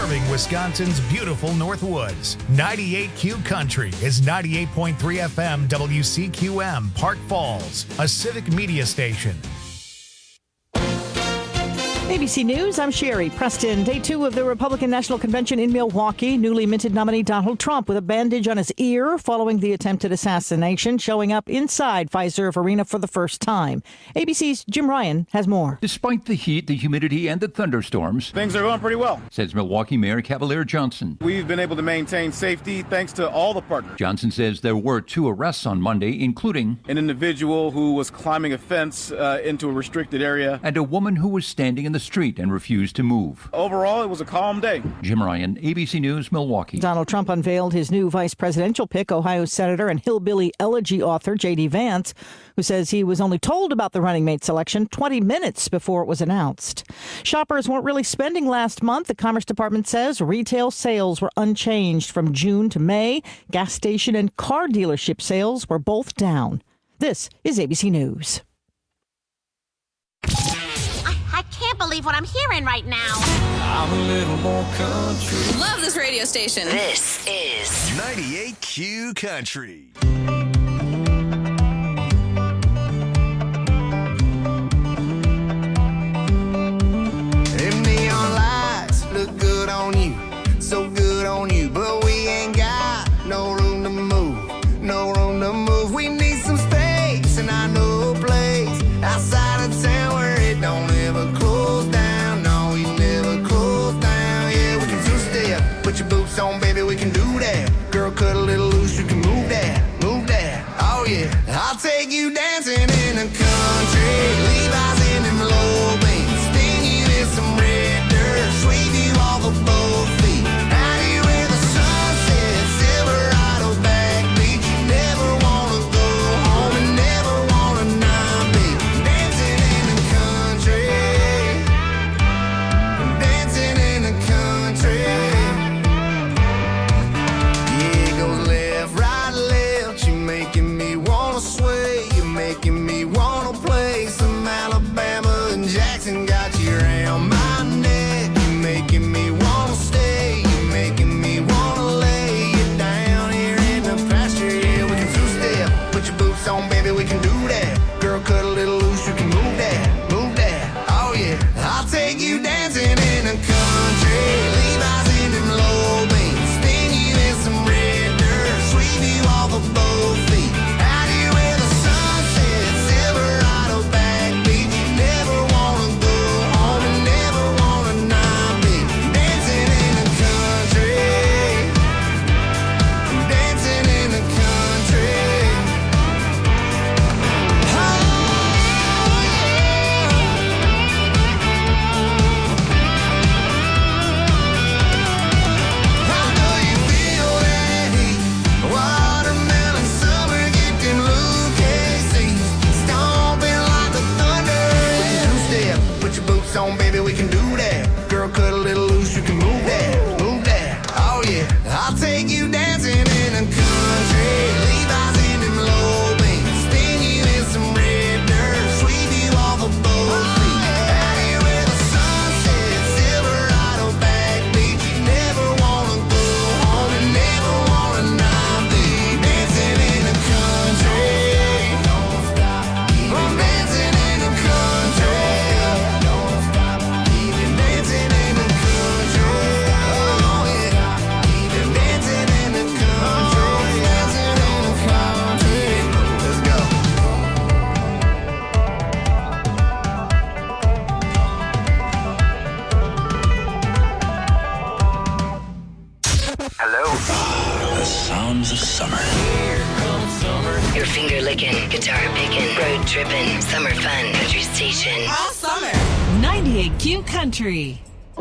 serving Wisconsin's beautiful Northwoods. 98Q Country is 98.3 FM WCQM, Park Falls, a civic media station. ABC News, I'm Sherry Preston. Day 2 of the Republican National Convention in Milwaukee. Newly minted nominee Donald Trump with a bandage on his ear following the attempted assassination, showing up inside Fiserv Arena for the first time. ABC's Jim Ryan has more. Despite the heat, the humidity, and the thunderstorms, things are going pretty well, says Milwaukee Mayor Cavalier Johnson. We've been able to maintain safety thanks to all the partners. Johnson says there were 2 arrests on Monday, including an individual who was climbing a fence into a restricted area and a woman who was standing in the street and refused to move. Overall, it was a calm day. Jim Ryan, ABC News, Milwaukee. Donald Trump unveiled his new vice presidential pick, Ohio Senator and Hillbilly Elegy author J.D. Vance, who says he was only told about the running mate selection 20 minutes before it was announced. Shoppers weren't really spending last month. The Commerce Department says retail sales were unchanged from June to May. Gas station and car dealership sales were both down. This is ABC News. I can't believe what I'm hearing right now. I'm a little more country. Love this radio station. This is 98Q Country. Them neon lights look good on you, so good on you, but we ain't got no room to move, no room to move. We need some space, and I know a place outside of town where it don't ever close down. No, we never close down. Yeah, we can two-step, put your boots on, baby, we can do that. Girl, cut a little loose, you can move that, move that. Oh yeah, I'll take you dancing in the country, Levi's in them low beams, sting you in some red dirt, sweep you off of both feet. Out here where the sun sets, Silverado backbeat. You never wanna go home and never wanna not be dancing in the country, dancing in the country. Yeah, it goes left, right, left. You making me wanna sway, you making me wanna play some Alabama and Jackson. Got you around my neck, you making me wanna stay, you making me wanna lay you down here in the pasture. Yeah, we can two-step, put your boots on, baby, we can do that. Girl, cut a little loose, you can move that, move that. Oh yeah, I'll take you dancing in the country, Levi's in them low beams, sting you in some red dirt, sweep you off of both feet. Out here where the sun sets, Silverado backbeat. You never wanna go home and never wanna not be dancing in the country, dancing in the country. Oh yeah. I know you feel that heat, watermelon summer, get them Lucasies, stomping like the thunder. Two-step, put your boots on, baby, we can do that. Girl, cut a little loose, you can move that, move that. Oh yeah, I'll take you dancing in the country, Levi's in them low beams, sting you in some red dirt, sweep you off of both feet. Out here where the sun sets, Silverado backbeat. You never wanna go home and never wanna not be dancing in the country. Don't stop, keep dancing in the country. Don't stop, keep dancing in the country. Oh yeah, keep dancing in the country, dancing in the country. Let's go. Hello. The sounds of summer. your finger licking, guitar picking, road tripping, summer fun, country station. All summer. 98Q Country.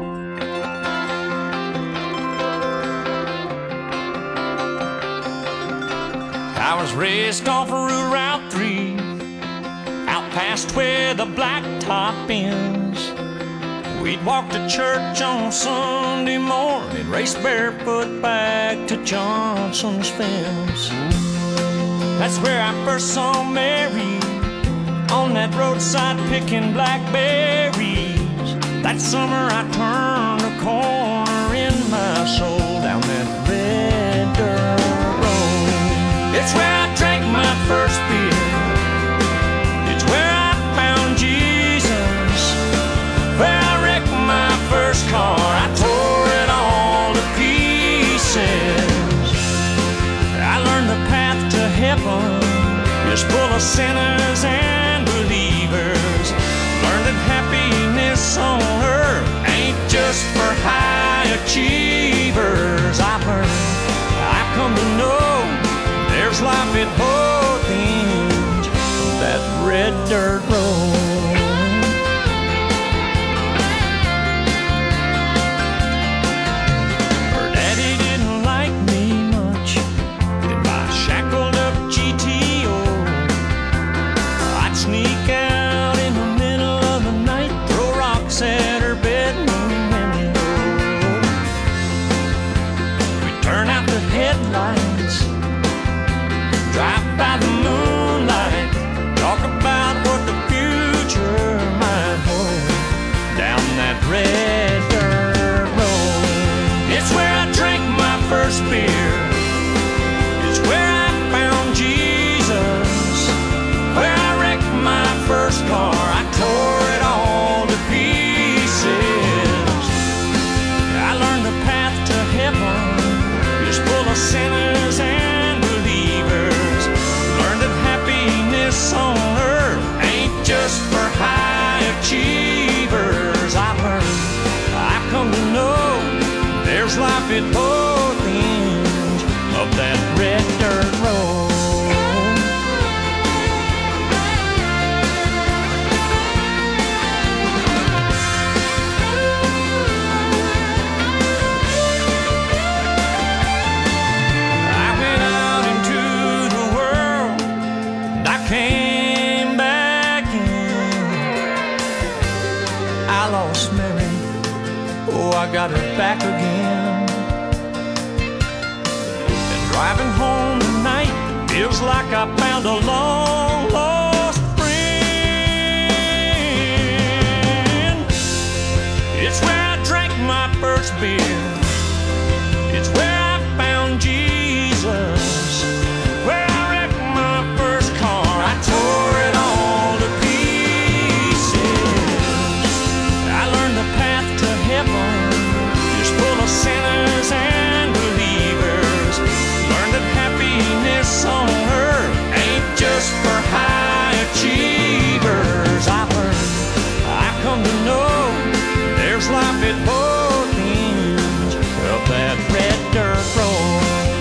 I was raised off of Route 3, out past where the blacktop ends. We'd walk to church on Sunday morning, race barefoot back to Johnson's fence. That's where I first saw Mary, on that roadside picking blackberries. That summer I turned a corner in sinners and believers. Learn that happiness on earth ain't just for high achievers. I've come to know there's life at both ends of that red dirt road. Her daddy didn't like me much in my shackled up GTO. I'd sneak out in the middle of the night, throw rocks at her bedroom window. We'd turn out the headlights, drive by the moonlight, talk about what the future might hold down that red dirt road. It's where I drank my first beer. It's where I found Jesus. Where I wrecked my first car. I tore it all to pieces. I learned the path to heaven is full of sinners and believers. Learned that happiness on earth ain't just for high achievers. I've come to know there's life at both ends of that red dirt road. I went out into the world and I came back in. I lost Mary, oh, I got her back again. And driving home tonight feels like I found a long lost friend. It's where I drank my first beer. It's where I found Jesus. Where I wrecked my first car. I tore it all to pieces. I learned the path to heaven is full of sinners and believers. Learned that happiness on earth ain't just for high achievers. I've come to know there's life at both ends of that red dirt road.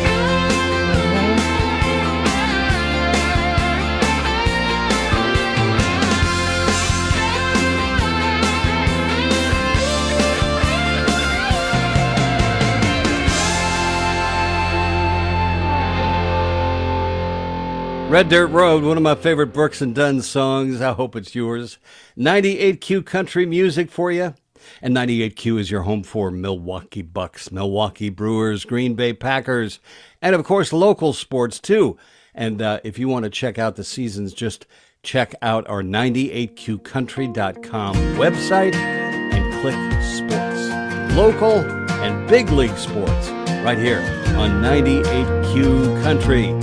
Red Dirt Road, one of my favorite Brooks and Dunn songs. I hope it's yours. 98Q Country music for you. And 98Q is your home for Milwaukee Bucks, Milwaukee Brewers, Green Bay Packers, and of course local sports too. And if you want to check out the seasons, just check out our 98QCountry.com website and click sports. Local and big league sports right here on 98Q Country.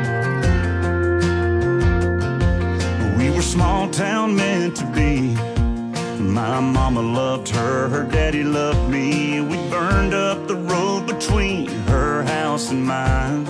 We were small town meant to be. My mama loved her, her daddy loved me. We burned up the road between her house and mine.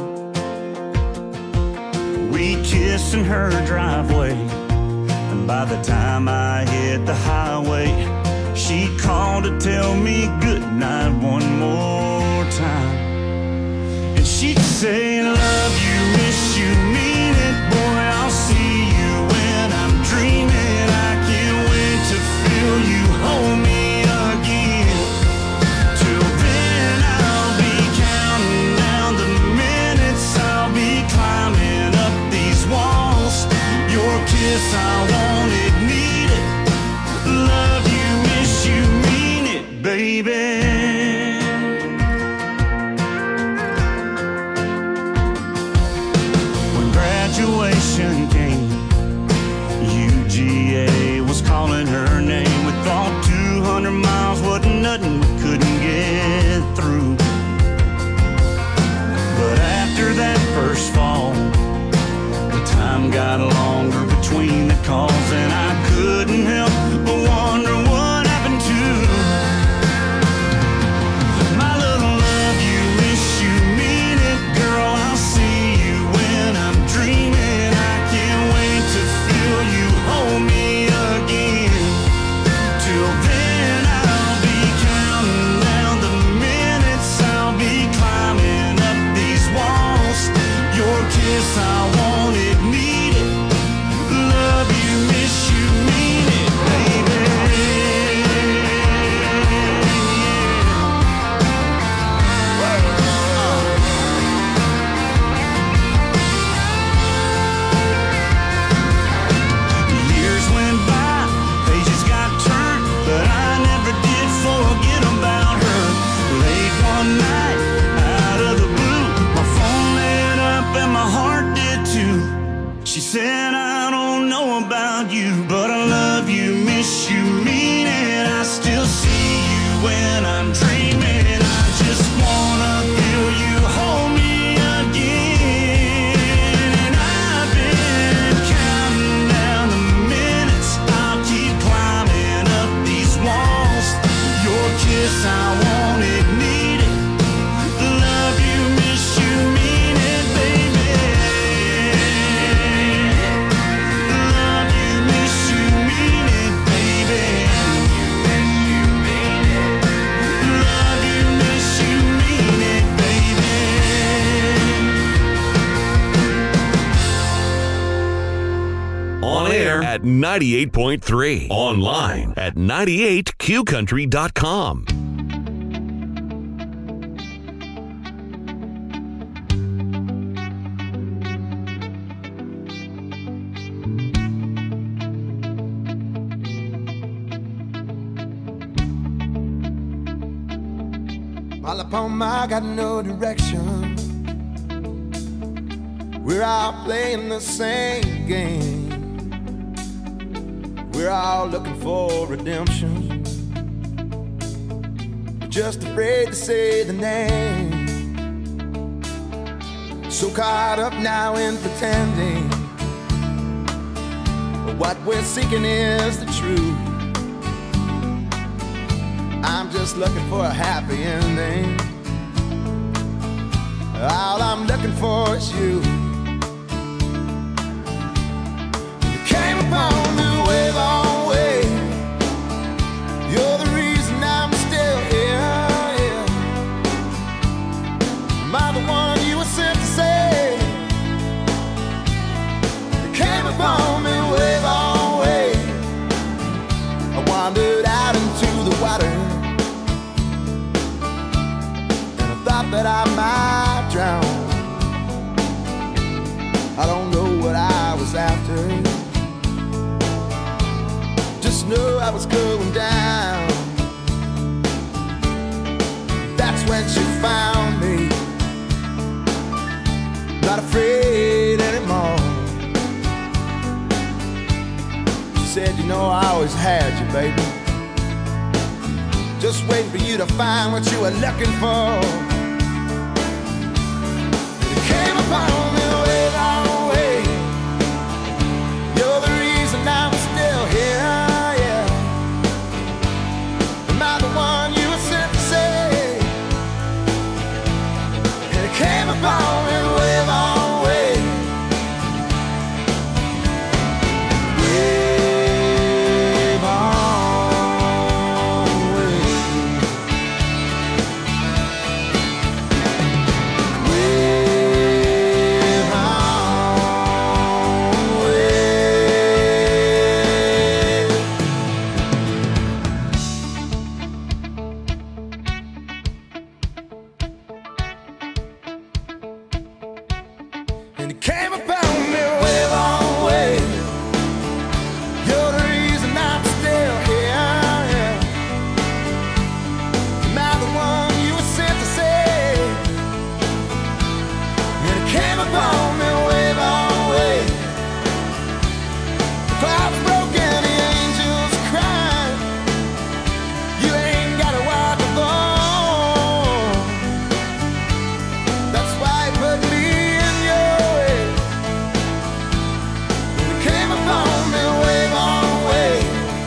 We kissed in her driveway, and by the time I hit the highway, she called to tell me goodnight one more time. And she'd say, love you, miss you, mean it, boy, I'll see you when I'm dreaming. I can't wait to feel you hold me again. Till then I'll be counting down the minutes, I'll be climbing up these walls. Your kiss, I want it, need it. Love you, miss you, mean it, baby. one night, out of the blue, my phone lit up and my heart did too. She said, I don't know about you, but I love you, miss you, mean it. I still see you when I'm dreaming. I just wanna feel you hold me again. And I've been counting down the minutes. I'll keep climbing up these walls. Your kiss, I want it, need it. Love you, miss you, mean it, baby. Love you, miss you, mean it, baby. Love you, miss you, mean it, baby. On air at 98.3. Online at 98qcountry.com. All upon my got no direction. We're all playing the same game. We're all looking for redemption. We're just afraid to say the name. So caught up now in pretending. But what we're seeking is the truth. I'm just looking for a happy ending. All I'm looking for is you. You came upon me way, long way. You're the reason I'm still here, yeah. Am I the one you were sent to say? You came upon me way, long way. I wandered out into the water. Thought that I might drown. I don't know what I was after. Just know I was going down. That's when she found me. Not afraid anymore. She said, you know, I always had you, baby. Just waiting for you to find what you were looking for. Came upon me way, long way. You're the reason I'm still here, yeah. Am I the one you were sent to say? And it came upon me way, long way. Way, long way. And it came upon me way, long way. You're the reason I'm still here, yeah. Am I the one you were sent to say? And it came upon me way, long way. The clouds broken, the angels crying. You ain't gotta walk alone. That's why you put me in your way. And it came upon me way, long way.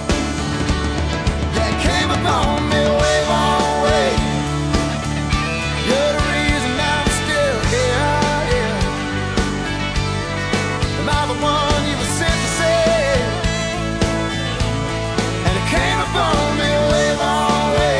Yeah, it came upon me way, long way. You're the reason I'm still here, yeah. Am I the one you were sent to say? And it came upon me way, long way.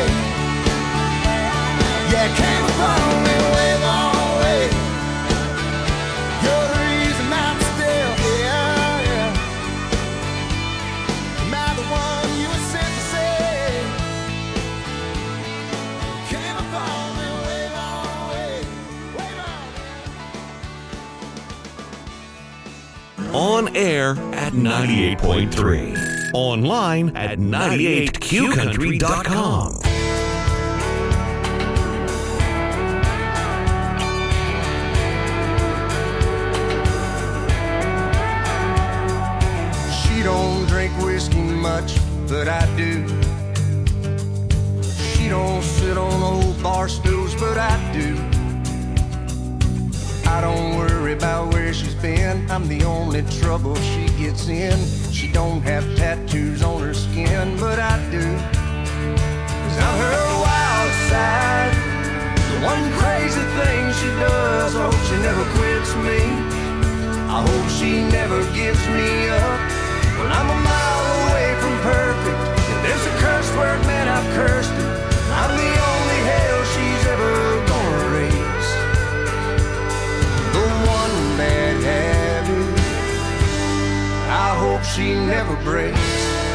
Yeah, it came upon me way, long way. You're the reason I'm still here, yeah. Am I the one you were sent to say? Came upon me way, long way. Way, long. On air at 98.3. Online at 98qcountry.com. but I do. She don't sit on old bar stools, but I do. I don't worry about where she's been. I'm the only trouble she gets in. She don't have tattoos on her skin, but I do. 'Cause I'm her wild side, the one crazy thing she does. I hope she never quits me. I hope she never gives me up. Well, I'm a mile away from perfect. If there's a curse word, man, I've cursed it. I'm the only hell she's ever gonna raise. The one bad habit I hope she never breaks.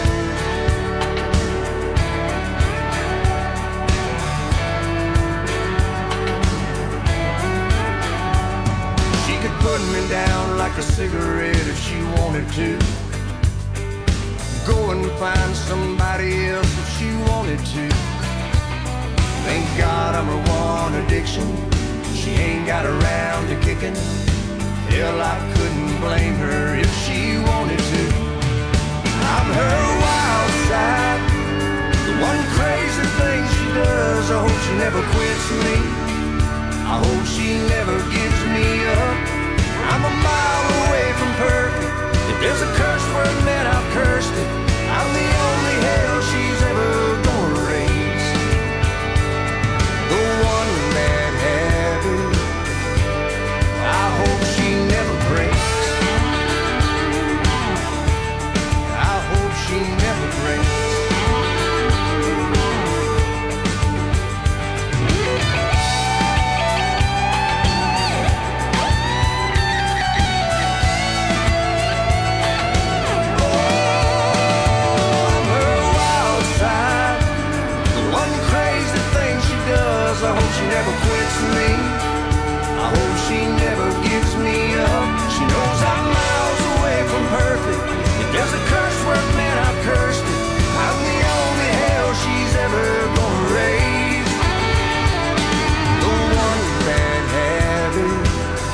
She could put me down like a cigarette if she wanted to. Go and find somebody else if she wanted to. Thank God I'm her one addiction. She ain't got around to kicking. Hell, I couldn't blame her if she wanted to. I'm her wild side, the one crazy thing she does. I hope she never quits me. I hope she never gives me up. I'm a mile away from perfect. If there's a curse word, man, I've cursed it. I'm the only hell she's ever gonna raise. The one bad habit I hope she never breaks. I hope she never breaks. I hope she never quits me. I hope she never gives me up. She knows I'm miles away from perfect. If there's a curse word, man, I've cursed it. I'm the only hell she's ever gonna raise. The one bad habit,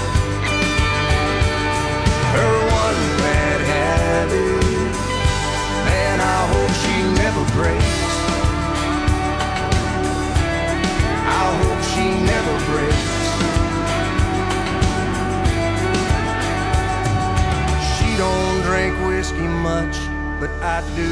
her one bad habit, man, I hope she never breaks. I hope she never breaks. She don't drink whiskey much, but I do.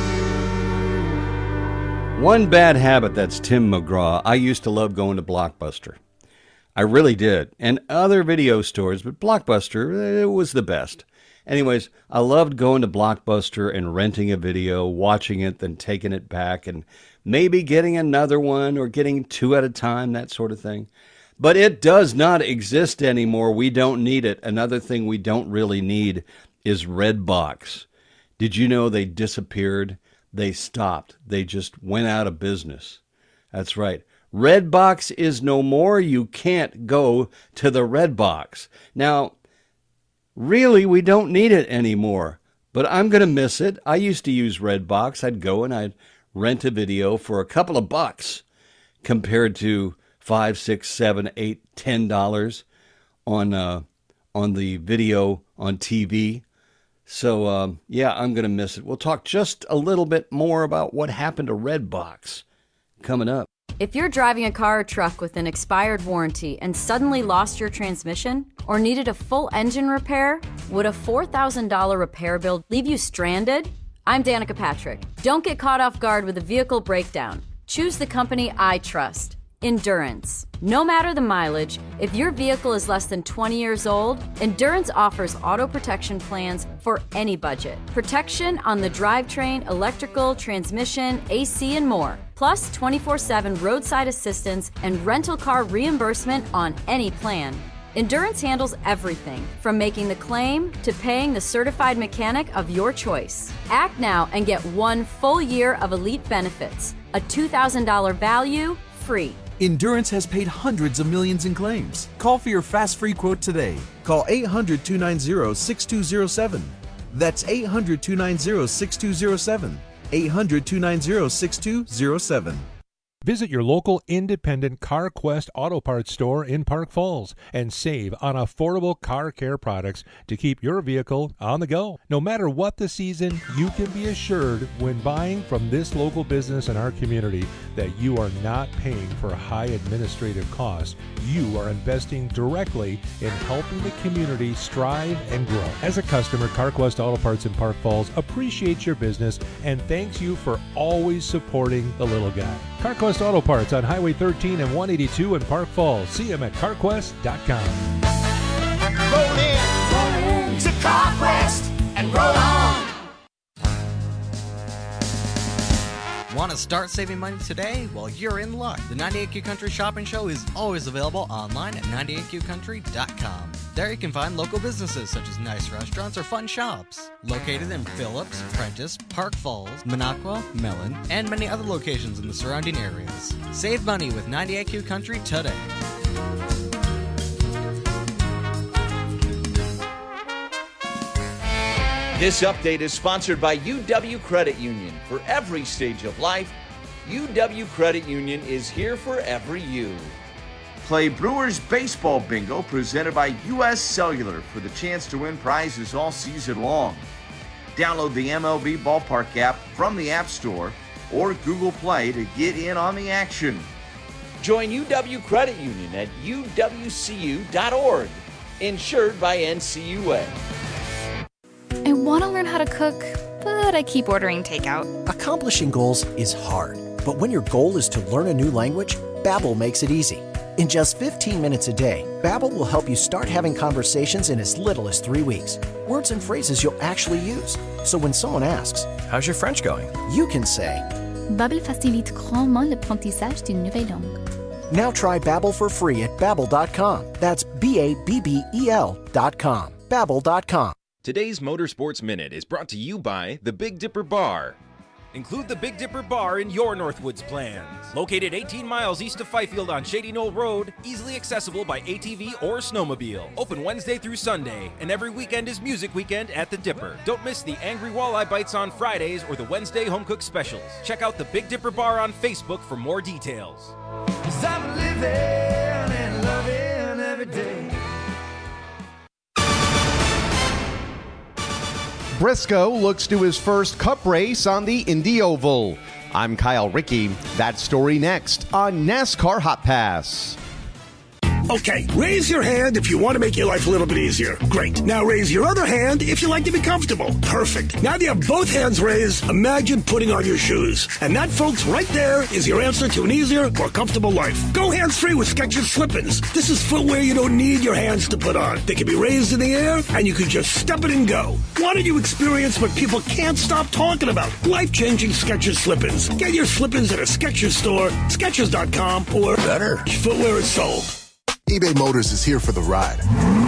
One bad habit, that's Tim McGraw. I used to love going to Blockbuster. I really did. And other video stores, but Blockbuster, it was the best. Anyways, I loved going to Blockbuster and renting a video, watching it, then taking it back, and maybe getting another one or getting two at a time, that sort of thing. But it does not exist anymore. We don't need it. Another thing we don't really need is Redbox. Did you know they disappeared? They stopped. They just went out of business. That's right. Redbox is no more. You can't go to the Redbox. Now, really, we don't need it anymore. But I'm going to miss it. I used to use Redbox. I'd go and I'd rent a video for a couple of bucks compared to $5, $6, $7, $8, $10 on the video on TV. So, yeah, I'm going to miss it. We'll talk just a little bit more about what happened to Redbox coming up. If you're driving a car or truck with an expired warranty and suddenly lost your transmission or needed a full engine repair, would a $4,000 repair bill leave you stranded? I'm Danica Patrick. Don't get caught off guard with a vehicle breakdown. Choose the company I trust, Endurance. No matter the mileage, if your vehicle is less than 20 years old, Endurance offers auto protection plans for any budget. Protection on the drivetrain, electrical, transmission, AC, and more. Plus 24/7 roadside assistance and rental car reimbursement on any plan. Endurance handles everything from making the claim to paying the certified mechanic of your choice. Act now and get 1 full year of elite benefits. A $2,000 value, free. Endurance has paid hundreds of millions in claims. Call for your fast free quote today. Call 800-290-6207. That's 800-290-6207. 800-290-6207. Visit your local independent CarQuest Auto Parts store in Park Falls and save on affordable car care products to keep your vehicle on the go. No matter what the season, you can be assured when buying from this local business in our community that you are not paying for high administrative costs. You are investing directly in helping the community strive and grow. As a customer, CarQuest Auto Parts in Park Falls appreciates your business and thanks you for always supporting the little guy. CarQuest Auto Parts on Highway 13 and 182 in Park Falls. See them at carquest.com. Roll in to CarQuest and roll on. Want to start saving money today? Well, you're in luck. The 98Q Country Shopping Show is always available online at 98QCountry.com. There you can find local businesses such as nice restaurants or fun shops. Located in Phillips, Prentice, Park Falls, Minocqua, Mellon, and many other locations in the surrounding areas. Save money with 98Q Country today. This update is sponsored by UW Credit Union. For every stage of life, UW Credit Union is here for every you. Play Brewers Baseball Bingo presented by U.S. Cellular for the chance to win prizes all season long. Download the MLB Ballpark app from the App Store or Google Play to get in on the action. Join UW Credit Union at uwcu.org. Insured by NCUA. I want to learn how to cook, but I keep ordering takeout. Accomplishing goals is hard, but when your goal is to learn a new language, Babbel makes it easy. In just 15 minutes a day, Babbel will help you start having conversations in as little as 3 weeks. Words and phrases you'll actually use. So when someone asks, "How's your French going?" you can say, Babbel facilite grandement l'apprentissage d'une nouvelle langue. Now try Babbel for free at Babbel.com. That's Babbel.com. Babbel.com. Today's Motorsports Minute is brought to you by the Big Dipper Bar. Include the Big Dipper Bar in your Northwoods plans. Located 18 miles east of Fifield on Shady Knoll Road, easily accessible by ATV or snowmobile. Open Wednesday through Sunday, and every weekend is Music Weekend at the Dipper. Don't miss the Angry Walleye Bites on Fridays or the Wednesday Home Cook Specials. Check out the Big Dipper Bar on Facebook for more details. 'Cause I'm living and loving every day. Briscoe looks to his first Cup race on the Indy Oval. I'm Kyle Rickey. That story next on NASCAR Hot Pass. Okay, raise your hand if you want to make your life a little bit easier. Great. Now raise your other hand if you like to be comfortable. Perfect. Now that you have both hands raised, imagine putting on your shoes. And that, folks, right there is your answer to an easier, more comfortable life. Go hands-free with Skechers Slip-ins. This is footwear you don't need your hands to put on. They can be raised in the air, and you can just step it and go. Why don't you experience what people can't stop talking about? Life-changing Skechers Slip-ins. Get your Slip-ins at a Skechers store, Skechers.com, or better, footwear is sold. eBay Motors is here for the ride.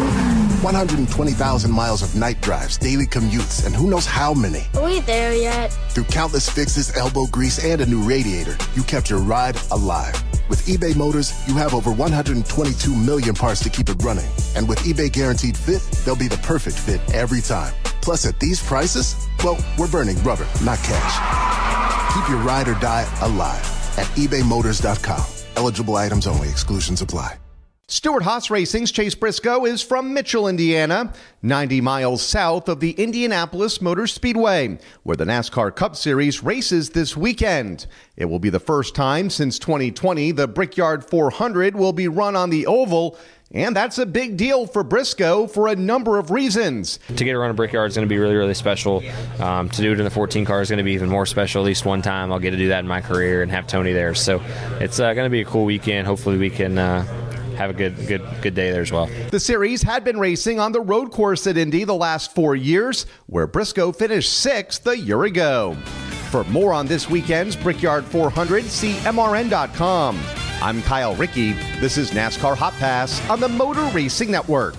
120,000 miles of night drives, daily commutes, and who knows how many. Are we there yet? Through countless fixes, elbow grease, and a new radiator, you kept your ride alive. With eBay Motors, you have over 122 million parts to keep it running. And with eBay Guaranteed Fit, they'll be the perfect fit every time. Plus, at these prices, well, we're burning rubber, not cash. Keep your ride or die alive at ebaymotors.com. Eligible items only. Exclusions apply. Stewart Haas Racing's Chase Briscoe is from Mitchell, Indiana, 90 miles south of the Indianapolis Motor Speedway, where the NASCAR Cup Series races this weekend. It will be the first time since 2020 the Brickyard 400 will be run on the oval, and that's a big deal for Briscoe for a number of reasons. To get around a Brickyard is going to be really, really special. To do it in the 14 car is going to be even more special. At least one time I'll get to do that in my career and have Tony there. So it's going to be a cool weekend. Hopefully we can have a good day there as well. The series had been racing on the road course at Indy the last 4 years, where Briscoe finished 6th a year ago. For more on this weekend's Brickyard 400, see MRN.com. I'm Kyle Rickey. This is NASCAR Hot Pass on the Motor Racing Network.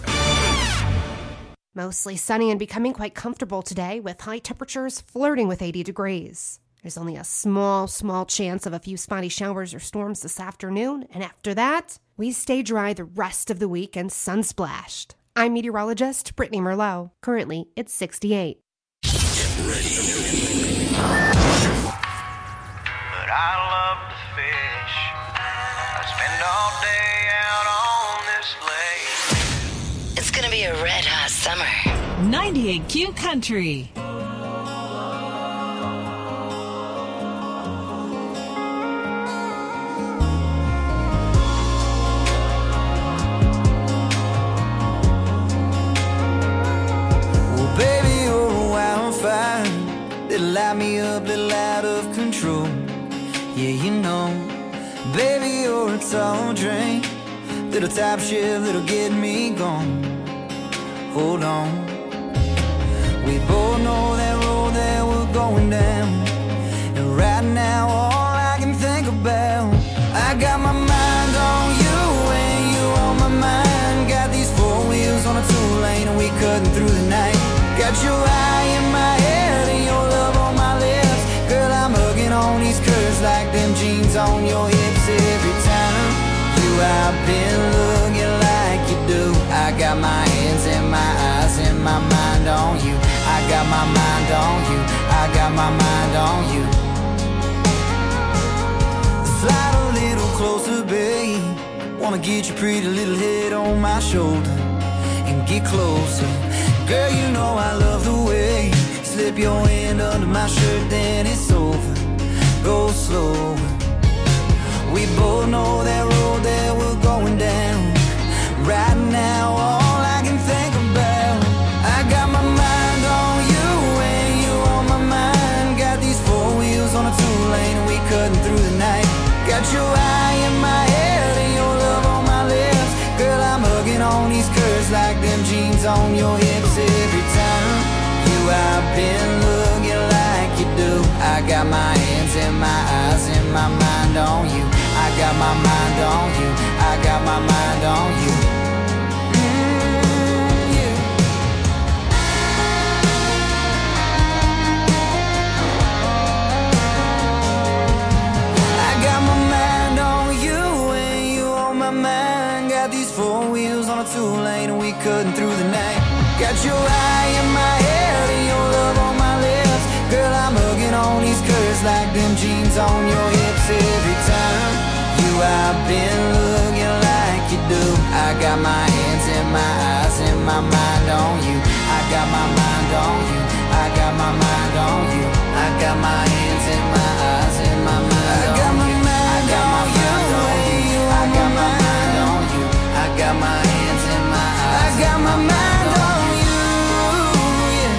Mostly sunny and becoming quite comfortable today, with high temperatures flirting with 80 degrees. There's only a small chance of a few spotty showers or storms this afternoon, and after that, we stay dry the rest of the week and sun-splashed. I'm meteorologist Brittany Merlot. Currently, it's 68. But I love to fish. 98Q Country. Well, baby, you're a wildfire that'll light me up, little out of control. Yeah, you know, baby, you're a tall drink, little top shift that'll get me gone. Hold on, we both know that road that we're going down, and right now all I can think about, I got my mind on you and you on my mind. Got these four wheels on a two-lane and we cutting through the night. Got your eye in my head and your love on my lips. Girl, I'm hugging on these curves like them jeans on your hips. Every time you I've been looking like you do. I got my hands and my eyes and my mind on you. I got my mind on you. I got my mind on you. Slide a little closer, babe. Wanna get your pretty little head on my shoulder and get closer. Girl, you know I love the way you slip your hand under my shirt, then it's over. Go slow. We both know that road that we're going down. Right now, all I can think about, I got my mind on you and you on my mind. Got these four wheels on a two-lane and we cutting through the night. Got your eye in my head and your love on my lips. Girl, I'm hugging on these curves like them jeans on your hips. Every time you I've been looking like you do. I got my hands and my eyes and my mind on you. I got my mind on you. I got my mind on you. I got my mind on you and you on my mind. Got these four wheels on a two-lane and we cutting through the night. Got your eye in my head and your love on my lips. Girl, I'm hugging on these curves like them jeans on your hips. Every time you I've been looking like you do. I got my hands and my eyes and my mind on you. I got my mind on you. I got my mind on you. I got my hands and my eyes and my mind on you. I got my mind on you. I got my mind on you. I got my hands and my eyes. I got my mind on you. Yeah.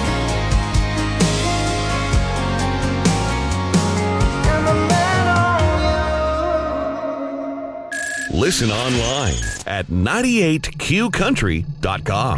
Got my mind on you. Listen online at 98qcountry.com.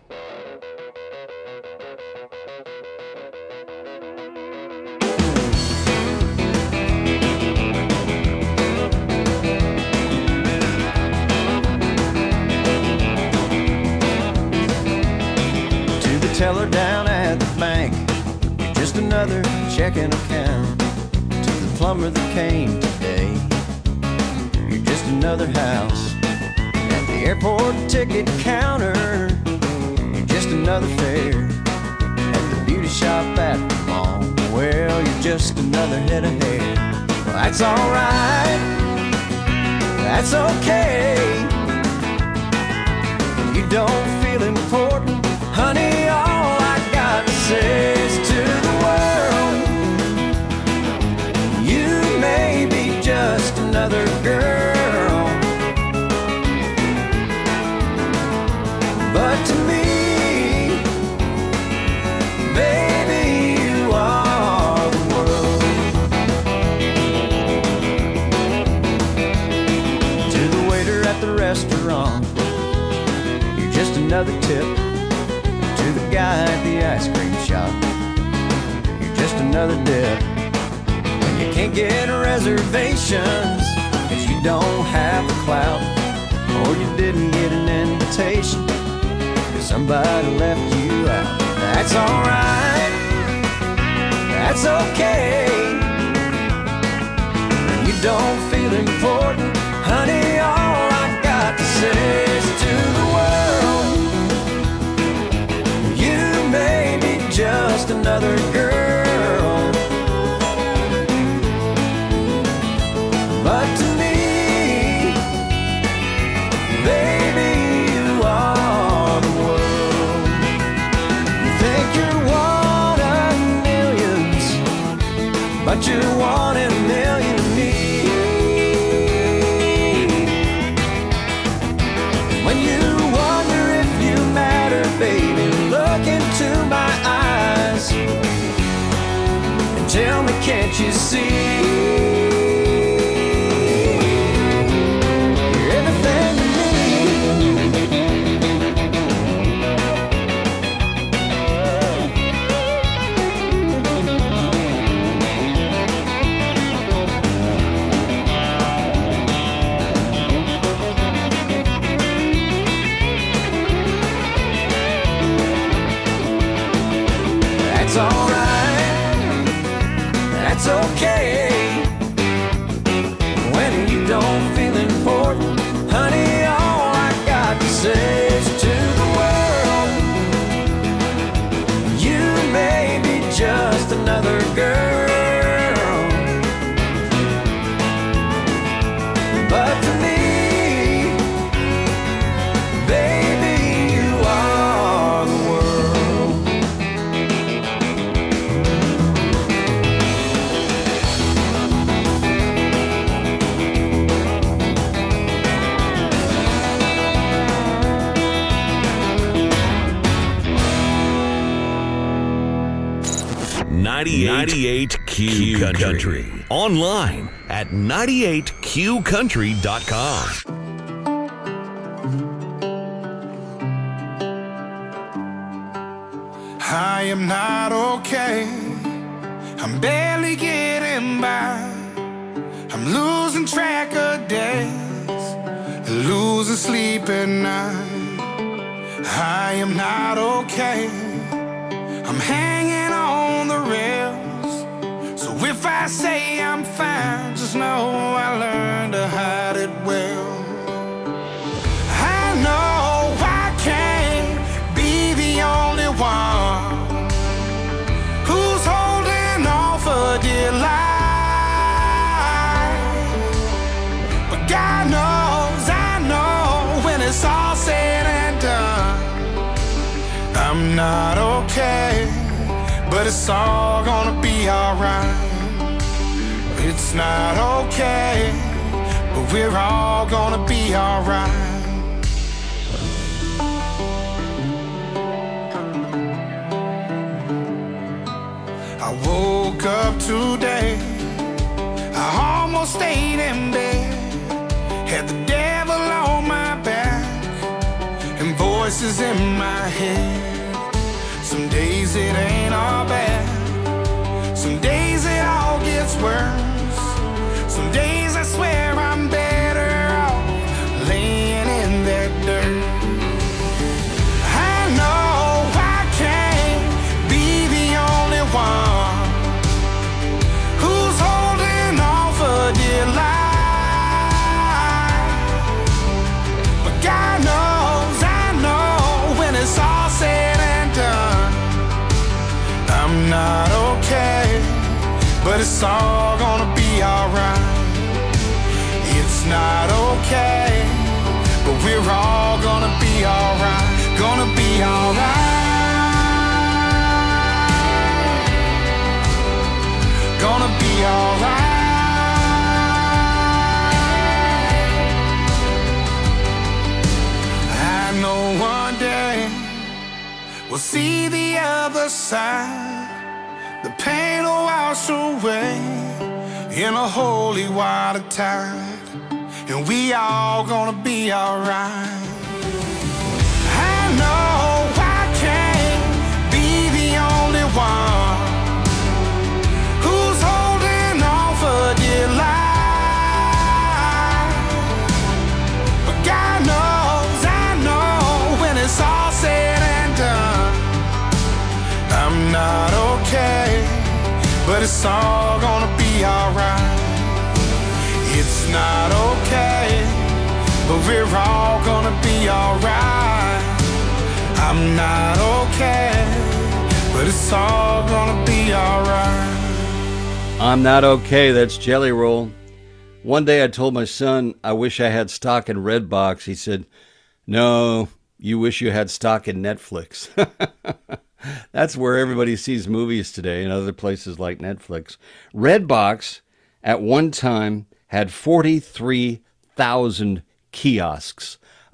To the teller down at the bank, you're just another checking account. To the plumber that came today, you're just another house. At the airport ticket counter, you're just another fare. At the beauty shop at the mall, well, you're just another head of hair. Well, that's alright, that's okay. You don't feel important, honey, all I got to say is to the world, you may be just another girl, but to me, baby, you are the world. To the waiter at the restaurant, you're just another tip. To the guy at the ice cream shop, you're just another dip. When you can't get reservations, 'cause you don't have the clout, or you didn't get an invitation, 'cause somebody left you out. That's alright, that's okay. When you don't feel important, honey, all I got to say is to the world, you may be just another girl, but to me, baby, you are the world. You when you wonder if you matter, baby, look into my eyes and tell me, can't you see? That's alright, that's okay. When you don't feel important, honey, all I got to say is to the world, you may be just another girl, but to me, baby, you are the world. Ninety-eight Q Country. Online at 98QCountry.com. I am not okay. I'm barely getting by. I'm losing track of days, losing sleep at night. I am not okay. I'm hanging on the rails. So if I say I'm fine, just know I learned to hide it well. I know I can't be the only one who's holding on for dear life. But God knows, I know when it's all said and done, I'm not okay, but it's all gonna be alright. It's not okay, but we're all gonna be alright. I woke up today, I almost stayed in bed, had the devil on my back and voices in my head. Some days it ain't all bad, some days it all gets worse. Some days I swear I'm better off laying in that dirt. I know I can't be the only one who's holding on for dear life. But God knows, I know when it's all said and done, I'm not okay, but it's all gonna be alright. It's not okay, but we're all gonna be alright. Gonna be alright. Gonna be alright. I know one day we'll see the other side. The pain will wash away in a holy water tide, and we all gonna be alright. I know I can't be the only one who's holding on for dear life. But God knows, I know when it's all said and done, I'm not okay, but it's all gonna be alright. It's not okay, but we're all gonna be alright. I'm not okay, but it's all gonna be alright. I'm not okay. That's Jelly Roll. One day I told my son I wish I had stock in Redbox. He said, "No, you wish you had stock in Netflix." That's where everybody sees movies today, and other places like Netflix. Redbox at one time had 43,000 kiosks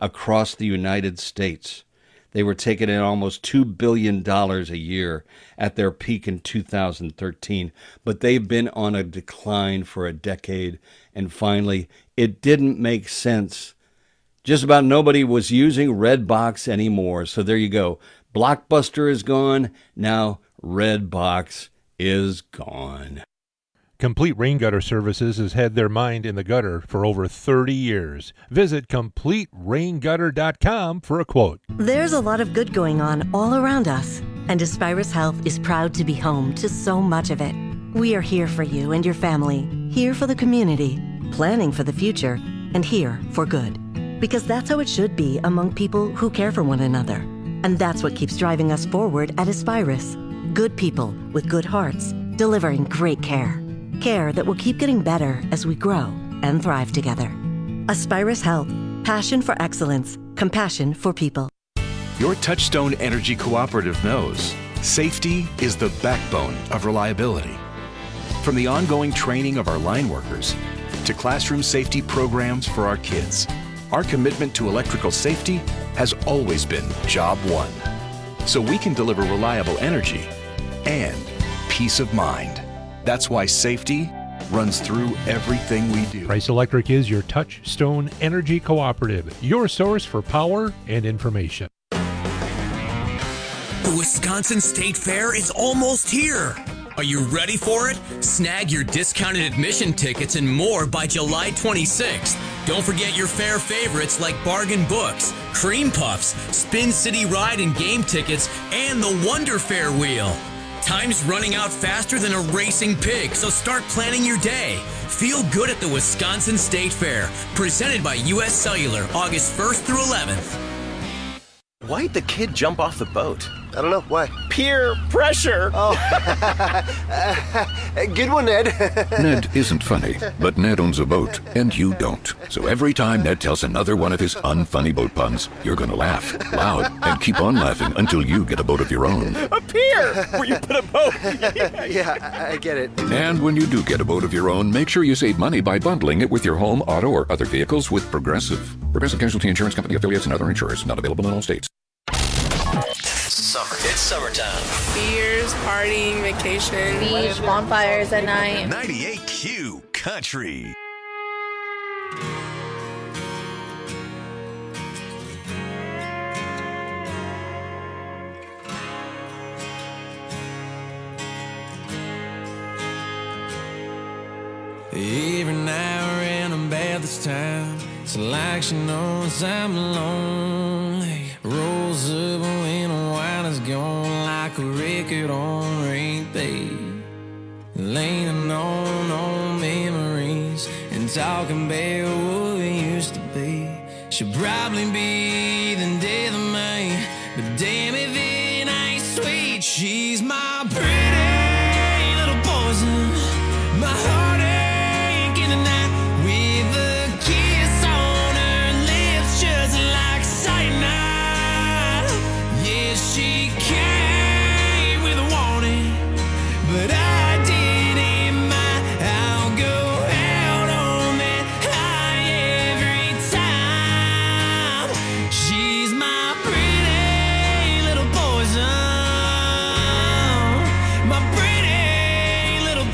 across the United States. They were taking in almost $2 billion a year at their peak in 2013, but they've been on a decline for a decade, and finally, it didn't make sense. Just about nobody was using Redbox anymore, so there you go. Blockbuster is gone, now Redbox is gone. Complete Rain Gutter Services has had their mind in the gutter for over 30 years. Visit CompleteRainGutter.com for a quote. There's a lot of good going on all around us, and Aspirus Health is proud to be home to so much of it. We are here for you and your family, here for the community, planning for the future, and here for good. Because that's how it should be among people who care for one another. And that's what keeps driving us forward at Aspirus. Good people with good hearts, delivering great care. Care that will keep getting better as we grow and thrive together. Aspirus Health. Passion for excellence. Compassion for people. Your Touchstone Energy Cooperative knows safety is the backbone of reliability. From the ongoing training of our line workers to classroom safety programs for our kids, our commitment to electrical safety has always been job one. So we can deliver reliable energy and peace of mind. That's why safety runs through everything we do. Price Electric is your Touchstone Energy Cooperative, your source for power and information. The Wisconsin State Fair is almost here. Are you ready for it? Snag your discounted admission tickets and more by July 26th. Don't forget your fair favorites like bargain books, cream puffs, Spin City Ride and game tickets, and the Wonder Fair wheel. Time's running out faster than a racing pig, so start planning your day. Feel good at the Wisconsin State Fair, presented by U.S. Cellular, August 1st through 11th. Why'd the kid jump off the boat? I don't know. Why? Peer pressure. Oh. Good one, Ned. Ned isn't funny, but Ned owns a boat, and you don't. So every time Ned tells another one of his unfunny boat puns, you're going to laugh loud and keep on laughing until you get a boat of your own. A pier where you put a boat. Yeah, I get it. And when you do get a boat of your own, make sure you save money by bundling it with your home, auto, or other vehicles with Progressive. Progressive Casualty Insurance Company affiliates and other insurers. Not available in all states. Summer. It's summertime. Beers, partying, vacation. Beach, bonfires at night. 98Q Country. Every now and then about this time, it's like she knows I'm lonely. Rolls up when a wine is gone like a record on repeat. Leaning on old memories and talking about what we used to be. She'll probably be the death of me, but damn if it ain't sweet. She's my pretty little poison, my heartache in the night, with a kiss on her lips just like cyanide. Yeah, she came with a warning, but I didn't mind. I'll go out on that high every time. She's my pretty little poison, my pretty little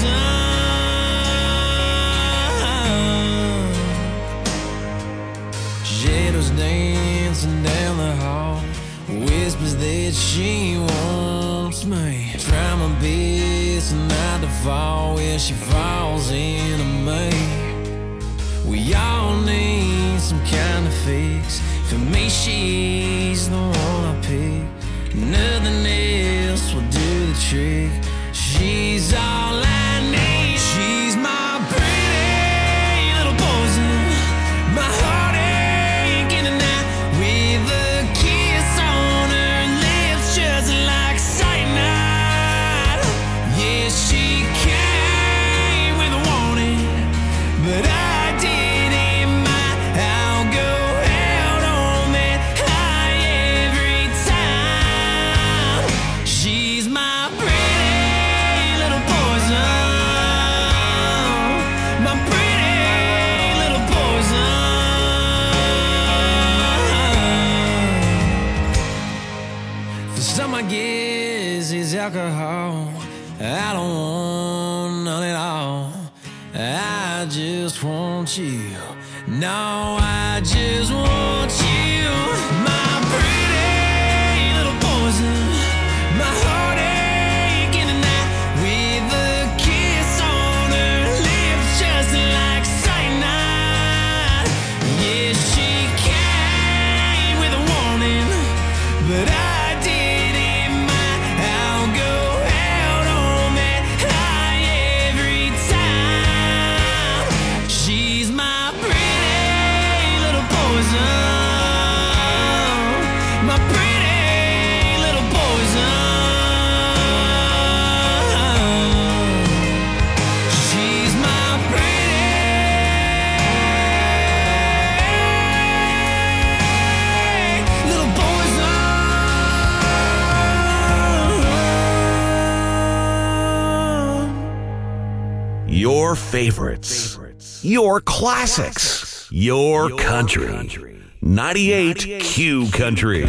poison. Shadows dancing down the hall, whispers that she wants me. Try my best not to fall where she falls into me. We all need some kind of fix. For me, she's the one I pick. Nothing else will do the trick. She's all I need. She's my pretty little poison, my heartache in the night, with a kiss on her lips just like cyanide. Yeah, she came with a warning, but I didn't mind. I'll go out on that high every time. She's my pretty little poison. alcohol. I don't want none at all. I just want you. No, I just want you. My pretty little poison. My heartache in the night with a kiss on her lips just like cyanide. Yeah, she came with a warning, but I didn't mind. I'll go out on that high every time. She's my pretty little poison. My pretty little poison. She's my pretty little poison. Your favorites. Your classics. Your country. 98 Q Country.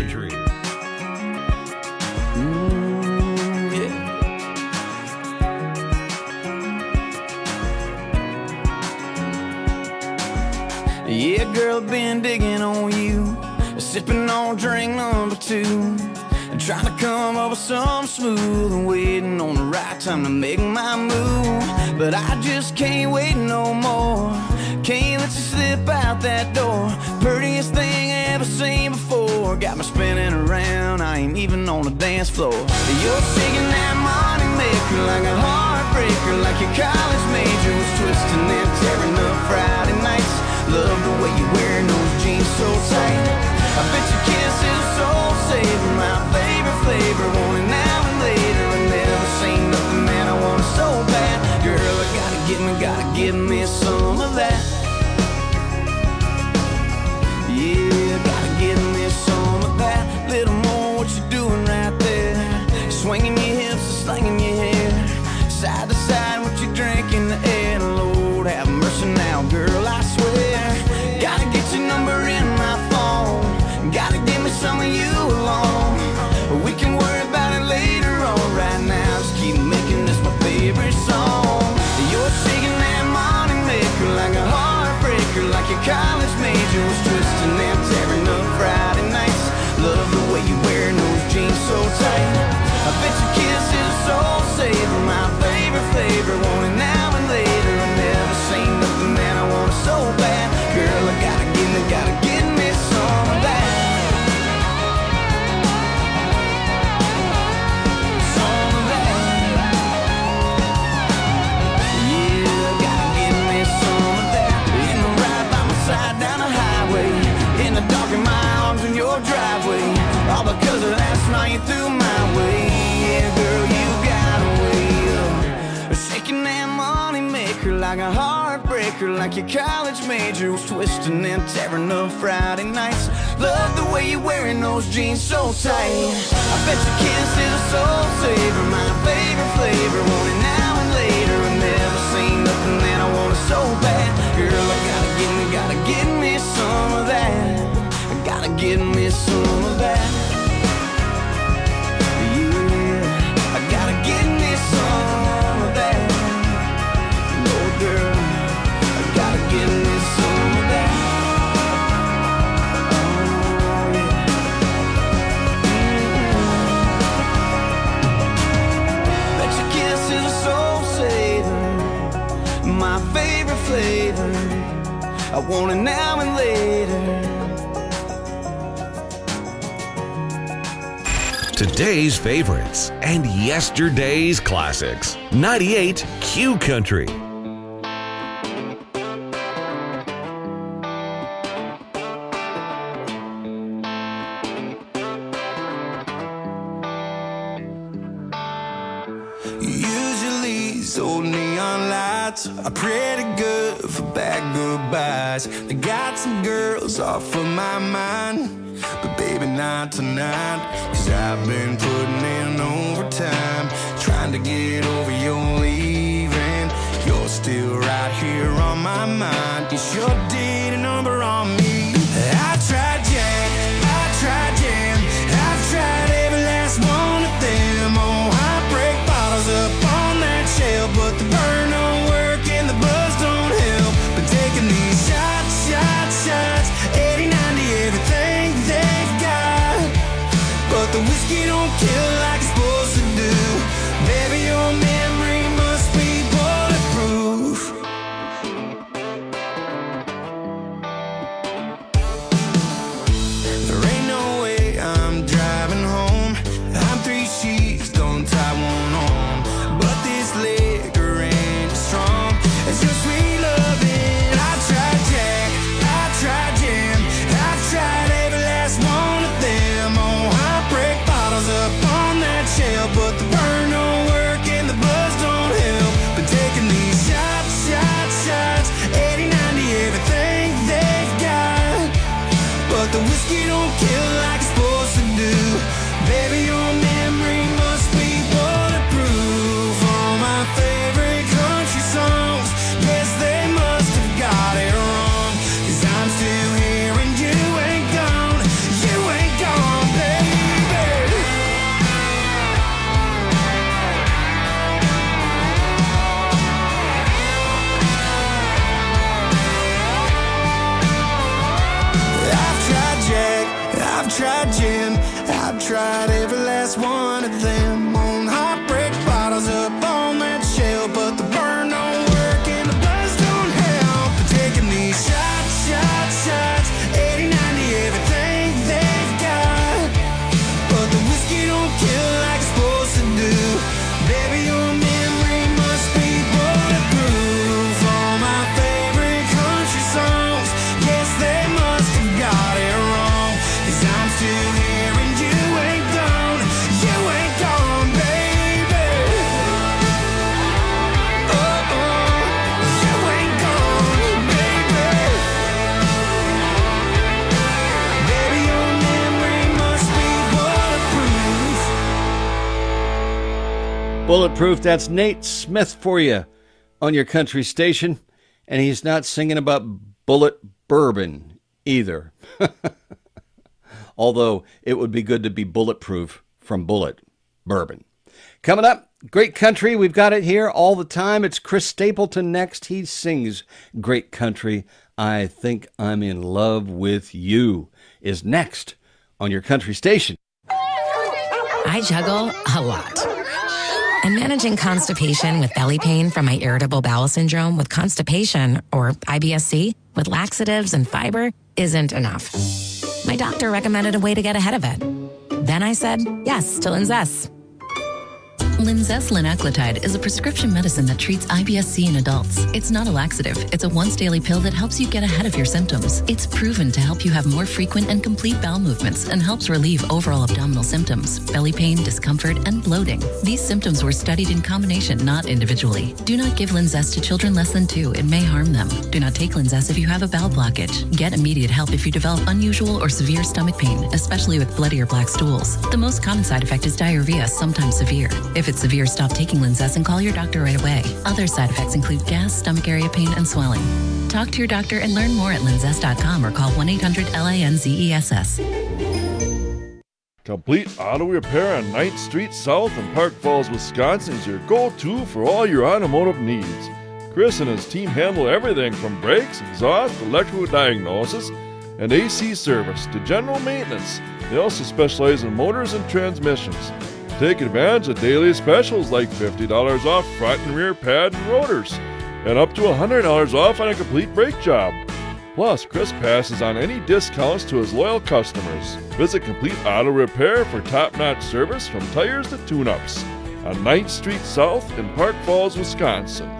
Yeah, girl, been digging on you, sipping on drink number 2, and trying to come up with something smooth and waiting on the right time to make my move. But I just can't wait no more. Can't let you slip out that door. Prettiest thing I ever seen before. Got me spinning around, I ain't even on the dance floor. You're shaking that money maker like a heartbreaker, like your college major was twisting and tearing up Friday nights. Love the way you wearing those jeans so tight. I bet your kiss is a soul saver, my favorite flavor. Want it now and later. I never seen nothing, man, I want it so bad. Girl, I gotta give me some of that. Yeah, gotta give me some of that. Little more what you doing right there. Swinging your hips and slinging your hair. Side to side, what you drink in the air. Lord, have mercy now, girl, I swear. Gotta get your number in my phone. Gotta give me some of you alone. We can worry about it later on. Right now, just keep making this my favorite song. You're shaking that money maker like a heartbreaker, like your college major was twisting and tearing up Friday nights. Love the way you wearing those jeans so tight. I bet your kiss is a soul saver, my favorite flavor. Want it now and later. I never seen nothing, man, I want it so bad. Girl, I gotta give me some of that. Some of that. Yeah, gotta give me some of that. In the ride by my side down the highway, in the dark in my arms in your driveway. All because of last night you threw my way. Yeah, girl, you got a way of shaking that money maker like a heartbreaker, like your college major was twisting and tearing up Friday nights. Love the way you're wearing those jeans so tight. I bet your kiss is a soul saver, my favorite flavor. Want it now and later. I never seen nothing, and I want it so bad. Girl, I gotta give me some of that. I gotta give me some of that. Yeah, I gotta give me some of that. No, girl, I gotta give me some of that. Oh, yeah. Bet your kiss is a soul saver, my favorite flavor. I want it now and later. Today's favorites and yesterday's classics. 98 Q Country. Usually these old neon lights are pretty good for bad goodbyes. They got some girls off of my mind, but baby not tonight. 'Cause I've been putting in overtime, trying to get over your leaving. You're still right here on my mind. You sure did a number on me. I tried Jack, I tried Jam, I've tried every last one of them. Oh, I whiskey don't kill like it's supposed to do. Baby, your memory must be bulletproof. All my favorite country songs, yes, they must have got it wrong. 'Cause I'm still here and you ain't gone. You ain't gone, baby. I've tried Jack, I've tried Jim, I've tried every last one of them. On heartbreak bottles up on that shelf, but the burn don't work and the buzz don't help. They're taking these shots, 80, 90, everything they've got. But the whiskey don't kill like it's supposed to do. Baby, your memory must be bulletproof. All my favorite country songs, yes, they must have got it wrong. 'Cause I'm still here and you ain't gone. You ain't gone, baby. Oh, you ain't gone, baby. Baby, your memory must be bulletproof. Bulletproof, that's Nate Smith for you on your country station. And he's not singing about bullet bourbon either. Although it would be good to be bulletproof from bullet bourbon. Coming up, great country. We've got it here all the time. It's Chris Stapleton next. He sings great country. I Think I'm in Love with You is next on your country station. I juggle a lot. And managing constipation with belly pain from my irritable bowel syndrome with constipation, or IBS-C, with laxatives and fiber isn't enough. My doctor recommended a way to get ahead of it. Then I said yes to Linzess. Linzess linaclotide is a prescription medicine that treats IBS-C in adults. It's not a laxative. It's a once-daily pill that helps you get ahead of your symptoms. It's proven to help you have more frequent and complete bowel movements and helps relieve overall abdominal symptoms, belly pain, discomfort, and bloating. These symptoms were studied in combination, not individually. Do not give Linzess to children less than 2. It may harm them. Do not take Linzess if you have a bowel blockage. Get immediate help if you develop unusual or severe stomach pain, especially with bloody or black stools. The most common side effect is diarrhea, sometimes severe. If it's severe, stop taking Linzess and call your doctor right away. Other side effects include gas, stomach area pain, and swelling. Talk to your doctor and learn more at linzess.com or call 1-800-LINZESS. Complete Auto Repair on 9th Street South in Park Falls, Wisconsin is your go-to for all your automotive needs. Chris and his team handle everything from brakes, exhaust, electrical diagnosis, and AC service to general maintenance. They also specialize in motors and transmissions. Take advantage of daily specials like $50 off front and rear pad and rotors, and up to $100 off on a complete brake job. Plus, Chris passes on any discounts to his loyal customers. Visit Complete Auto Repair for top-notch service from tires to tune-ups on 9th Street South in Park Falls, Wisconsin.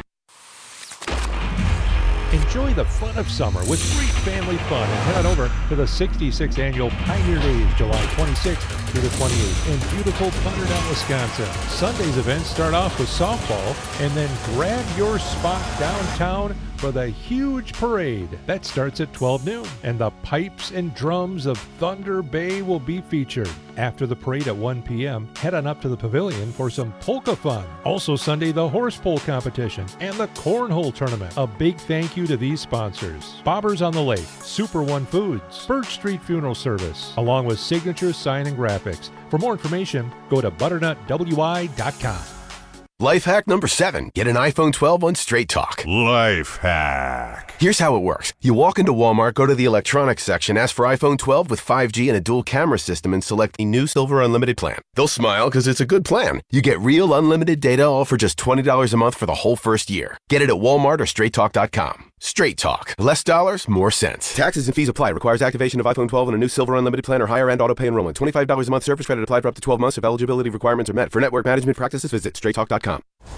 Enjoy the fun of summer with great family fun and head on over to the 66th Annual Pioneer Days, July 26th through the 28th in beautiful Butternut, Wisconsin. Sunday's events start off with softball and then grab your spot downtown for the huge parade. That starts at 12 noon, and the pipes and drums of Thunder Bay will be featured. After the parade at 1 p.m., head on up to the pavilion for some polka fun. Also Sunday, the horse pole competition and the cornhole tournament. A big thank you to these sponsors: Bobbers on the Lake, Super One Foods, Birch Street Funeral Service, along with Signature Sign and Graphics. For more information, go to butternutwi.com. Life hack number 7. Get an iPhone 12 on Straight Talk. Life hack. Here's how it works. You walk into Walmart, go to the electronics section, ask for iPhone 12 with 5G and a dual camera system, and select the new Silver Unlimited plan. They'll smile because it's a good plan. You get real unlimited data, all for just $20 a month for the whole first year. Get it at Walmart or StraightTalk.com. Straight Talk. Less dollars, more sense. Taxes and fees apply. Requires activation of iPhone 12 and a new Silver Unlimited plan or higher end auto pay enrollment. $25 a month service credit applied for up to 12 months if eligibility requirements are met. For network management practices, visit StraightTalk.com.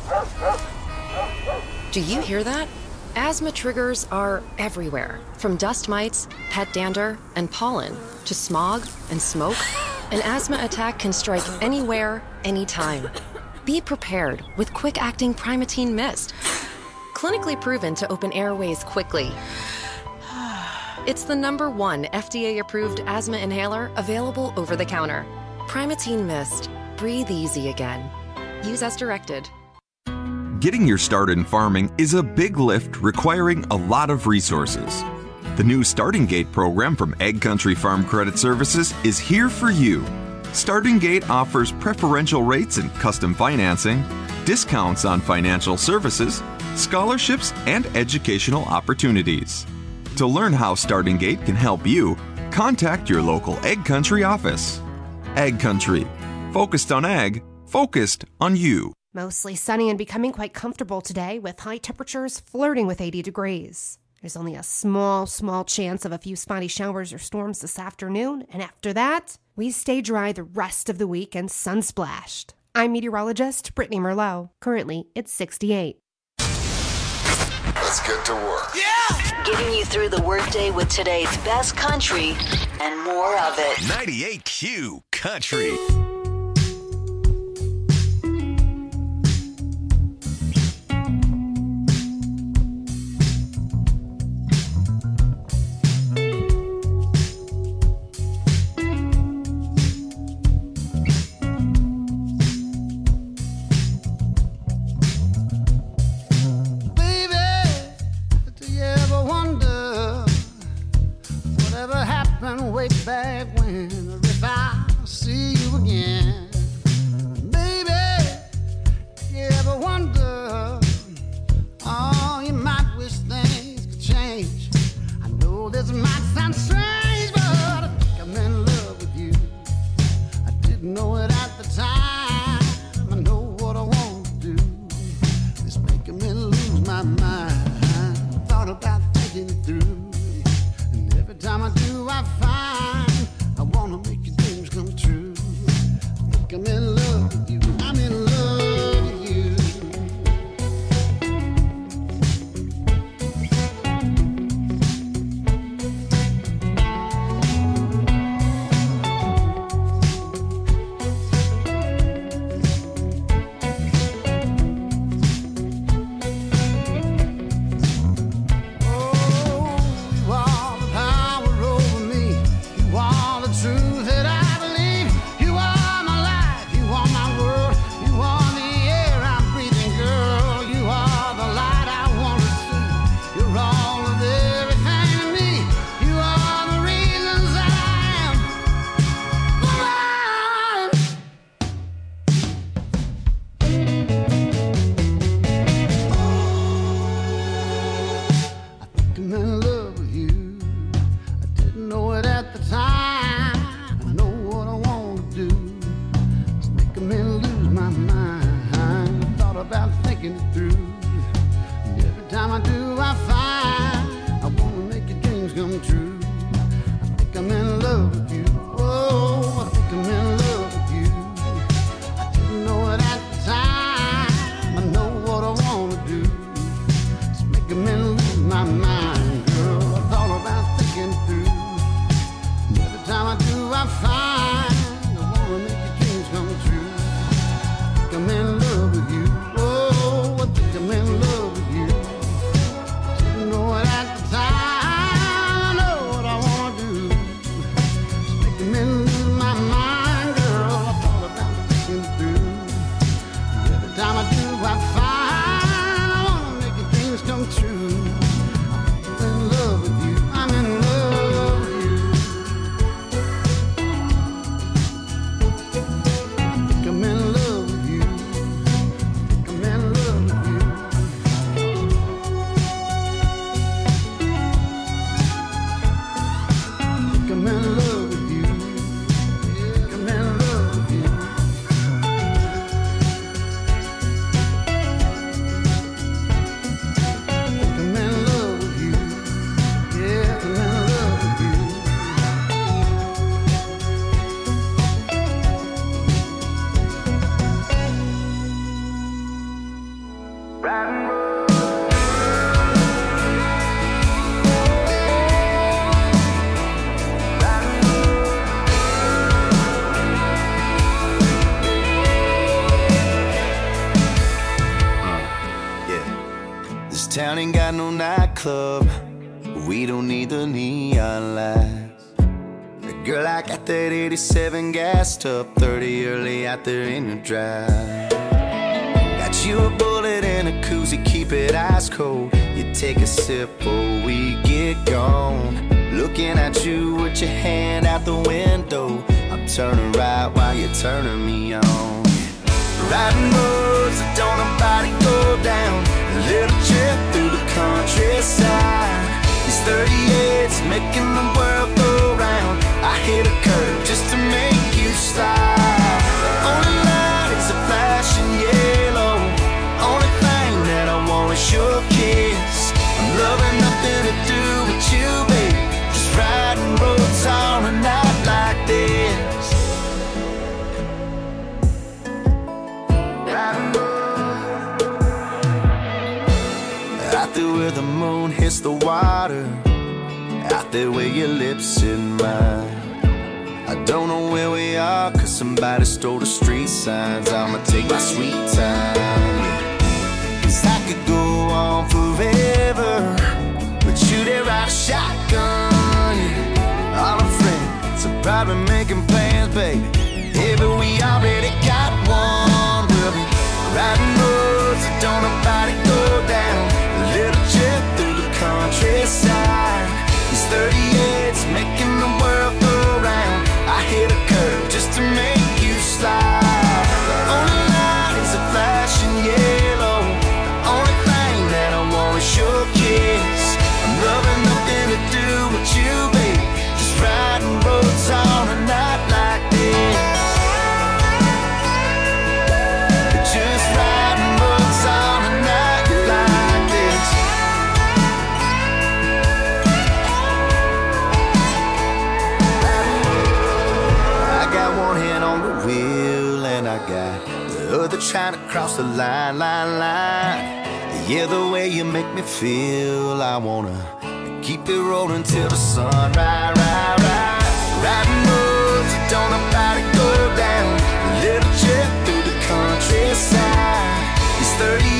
Do you hear that? Asthma triggers are everywhere. From dust mites, pet dander, and pollen, to smog and smoke. An asthma attack can strike anywhere, anytime. Be prepared with quick-acting Primatene Mist. Clinically proven to open airways quickly It's the #1 FDA-approved asthma inhaler available over the counter. Primatene Mist. Breathe easy again. Use as directed. Getting your start in farming is a big lift requiring a lot of resources. The new Starting Gate program from Ag Country Farm Credit Services is here for you. Starting Gate offers preferential rates and custom financing, discounts on financial services, scholarships, and educational opportunities. To learn how Starting Gate can help you, contact your local Ag Country office. Ag Country. Focused on ag, focused on you. Mostly sunny and becoming quite comfortable today with high temperatures flirting with 80 degrees. There's only a small chance of a few spotty showers or storms this afternoon, and after that, we stay dry the rest of the week and sun-splashed. I'm meteorologist Brittany Merlot. Currently, it's 68. Let's get to work. Yeah! Getting you through the workday with today's best country and more of it. 98Q Country. Way back when, or if I see you again, baby, you ever wonder, oh, you might wish things could change. I know this might sound strange, but I think I'm in love with you. I didn't know it at the time. I know what I want to do. It's making me lose my mind. Thought about thinking it through, and every time I do, I find I wanna make your dreams come true. I think I'm in love with you. I'm in love with you. Town ain't got no nightclub. We don't need the neon. Girl, I got that 87 gassed up, 30 early out there in the drive. Got you a bullet and a koozie, keep it ice cold. You take a sip before we get gone. Looking at you with your hand out the window. I'm turning right while you're turning me on. Riding roads that don't nobody go down. A little trip through the countryside. These 38s making the world go round. I hit a curve just to make you slide. The only light is a flashing yellow. Only thing that I want is your kiss. I'm loving nothing to do with you, baby. Just riding roads on a night like this. Riding roads. Out there where the moon hits the water. Out there where your lips in mine. I don't know where we are, cause somebody stole the street signs. I'ma take my sweet time, yeah. Cause I could go on forever, but you there ride a shotgun, yeah. All our friends are probably making plans, baby. Yeah, but we already got one. We'll be riding roads that don't nobody go down. A little trip through the countryside. These 38s making the world go round. I hit a curve just to make you slide. The only light is a flashing yellow. The only thing that I want is your kiss. I'm loving nothing to do with you, baby. Just riding roads on a night like this. Just riding roads on a night like this. I got one hand on the wheel and I got the other trying to cross the line. Yeah, the way you make me feel, I wanna keep it rolling till the sun rise. Riding